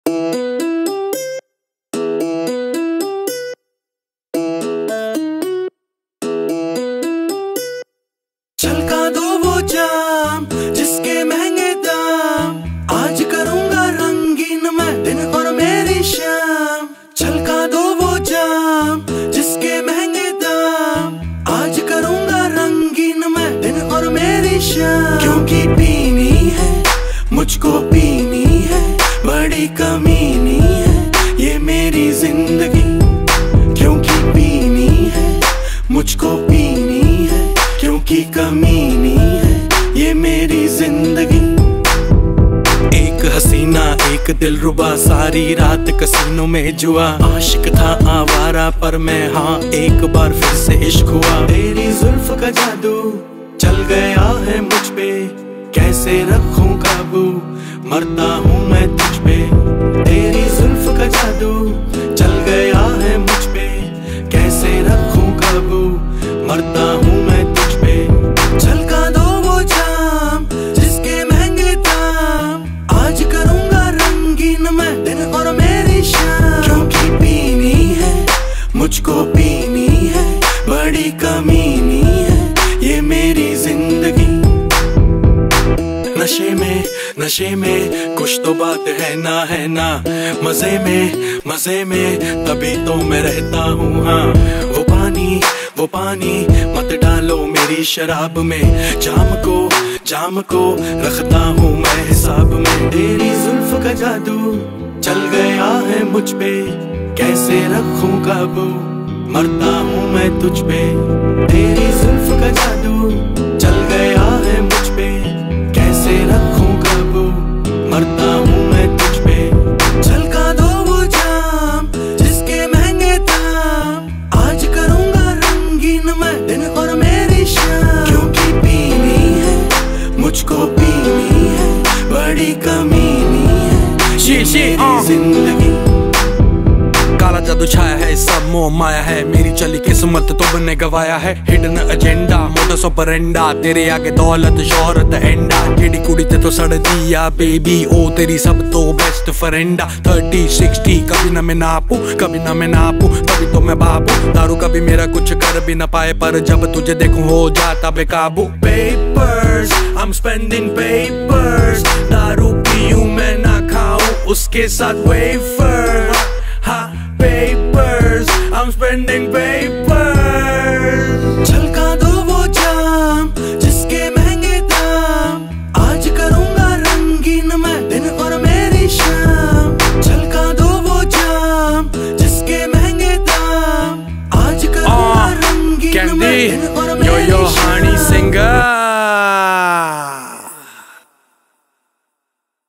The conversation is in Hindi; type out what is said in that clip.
छलका दो वो जाम जिसके महंगे दाम, आज करूंगा रंगीन मैं दिन और मेरी शाम। छलका दो वो जाम जिसके महंगे दाम, आज करूंगा रंगीन मैं दिन और मेरी शाम। क्योंकि पीनी है मुझको, पीनी है बड़ी कमीनी है ये मेरी जिंदगी। क्योंकि पीनी है मुझको, पीनी है क्योंकि कमीनी है ये मेरी जिंदगी। एक हसीना एक दिलरुबा, सारी रात कसीनों में जुआ। आशिक था आवारा पर मैं हाँ एक बार फिर से इश्क हुआ। तेरी जुल्फ का जादू चल गया है मुझ पे, कैसे रखूं काबू मरता हूँ मैं तुझ पे। तेरी जुल्फ का जादू चल गया है मुझ पे, कैसे रखूं काबू मरता हूँ मैं तुझ पे। छलका दो वो जाम जिसके महंगे दाम, आज करूंगा रंगीन मैं दिन और मेरी शाम। क्योंकि पीनी है मुझको, पीनी है बड़ी कमीनी है ये मेरी जिंदगी। नशे में कुछ तो बात है ना, मजे में तभी तो मैं रहता हूँ। हाँ वो पानी मत डालो मेरी शराब में, जाम को रखता हूँ मैं हिसाब में। तेरी जुल्फ का जादू चल गया है मुझ पे, कैसे रखूं काबू मरता हूँ मैं तुझ पे। तेरी जुल्फ का जादू चल गया है मुझ पे, कैसे रखूं काबू मरता हूँ मैं तुझ पे। छलका दो वो जाम जिसके महंगे दाम, आज करूंगा रंगीन मैं दिन और मेरी शाम। क्योंकि पीनी है मुझको, पीनी है बड़ी कमीनी है ये मेरी जिंदगी। काला जादू छाया है, सब मोह माया है, मेरी चली किस्मत तो बने गवाया है। हिडन एजेंडा मोडस ऑपरेंडा, तेरे आगे दौलत शोहरत एंडा। केड़ी कुड़ी ते तो सड़ दिया बेबी, ओ तेरी सब तो बेस्ट फ्रेंडा। 30-60 कभी ना मैं नापू, कभी ना मैं नापू तभी तो मैं बाबू। दारू कभी मेरा कुछ कर भी ना पाए, पर जब तुझे देखूं हो जाता बेकाबू। Papers I'm spending papers, दारू पीऊं मैं ना खाऊं उसके साथ wafer. Papers, I'm spending papers. छलका दो वो जाम जिसके महंगे दाम, आज करूंगा रंगीन मैं दिन और मेरी शाम। छलका दो वो जाम जिसके महंगे दाम, आज करूंगा रंगीन मैं दिन और मेरी शाम।